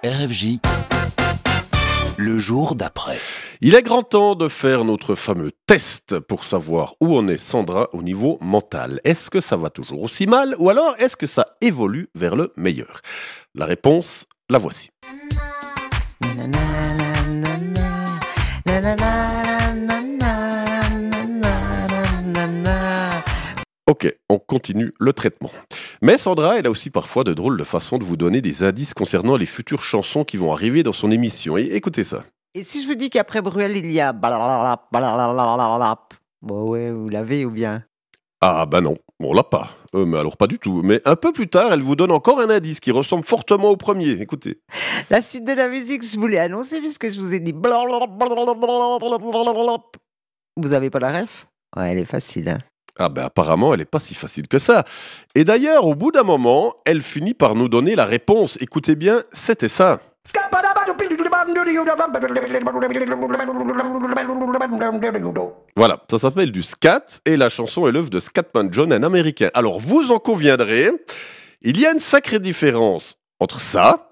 RFJ, le jour d'après. Il est grand temps de faire notre fameux test pour savoir où en est Sandra au niveau mental. Est-ce que ça va toujours aussi mal ou alors est-ce que ça évolue vers le meilleur? La réponse, la voici. Ok, on continue le traitement. Mais Sandra, elle a aussi parfois de drôles de façons de vous donner des indices concernant les futures chansons qui vont arriver dans son émission. Et écoutez ça. Et si je vous dis qu'après Bruel, il y a blablabla, blablabla, bon ouais, vous l'avez ou bien? Ah bah non, on l'a pas. Mais alors pas du tout. Mais un peu plus tard, elle vous donne encore un indice qui ressemble fortement au premier. Écoutez. La suite de la musique, je vous l'ai annoncé puisque je vous ai dit blablabla. Vous avez pas la ref? Ouais, elle est facile, hein. Ah ben apparemment, elle est pas si facile que ça. Et d'ailleurs, au bout d'un moment, elle finit par nous donner la réponse. Écoutez bien, c'était ça. Voilà, ça s'appelle du scat et la chanson est l'œuvre de Scatman John, un Américain. Alors vous en conviendrez, il y a une sacrée différence entre ça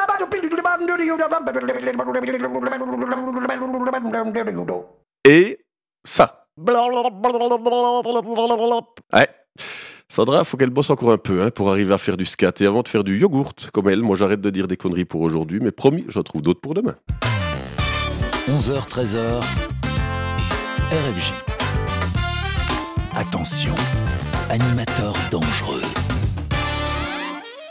et ça. Ouais. Sandra, faut qu'elle bosse encore un peu pour arriver à faire du scat. Et avant de faire du yogourt, comme elle, moi j'arrête de dire des conneries pour aujourd'hui, mais promis, j'en trouve d'autres pour demain. 11h-13h, RFJ. Attention, animateur dangereux.